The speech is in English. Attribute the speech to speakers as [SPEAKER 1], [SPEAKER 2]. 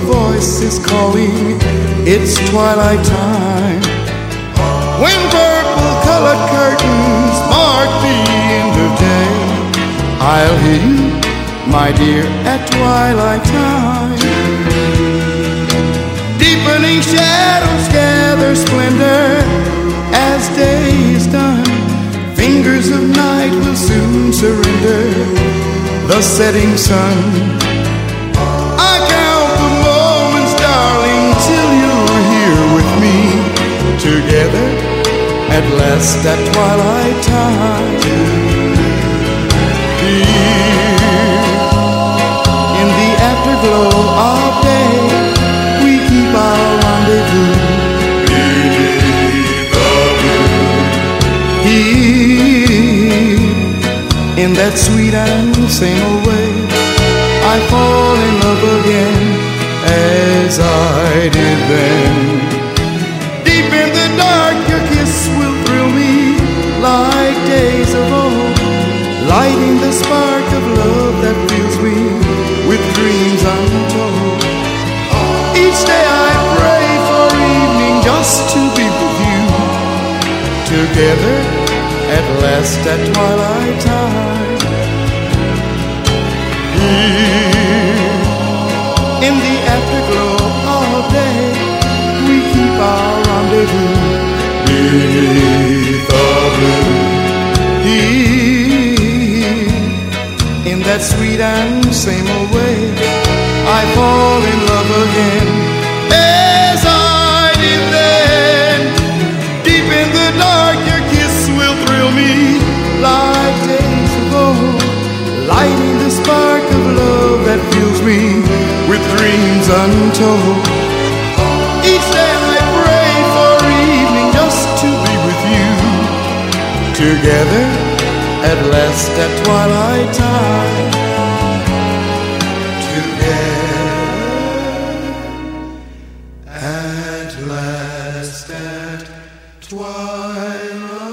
[SPEAKER 1] voice is calling, it's twilight time. When purple-colored curtains mark the end of day, I'll hear you, my dear, at twilight time. Deepening shadows gather splendor as day is done. Fingers of night will soon surrender the setting sun. I count the moments, darling, till you're here with me, together at last at twilight time. Here in the afterglow of day, we keep our rendezvous beneath the blue. Here in that sweet and same old way, I fall in love again as I did then. Deep in the dark, your kiss will thrill me like days of old, lighting the spark of love that fills me with dreams untold. Each day I pray for evening just to be with you, together at last at twilight time. Here in the afterglow of day, we keep our rendezvous beneath the blue. Here in that sweet and same old way, I fall in love again as I did then. Deep in the dark, your kiss will thrill me like days of old, lighting the spark of love that fills me with dreams untold. Each day I pray for evening just to be with you, together at last at twilight time. Together at last at twilight.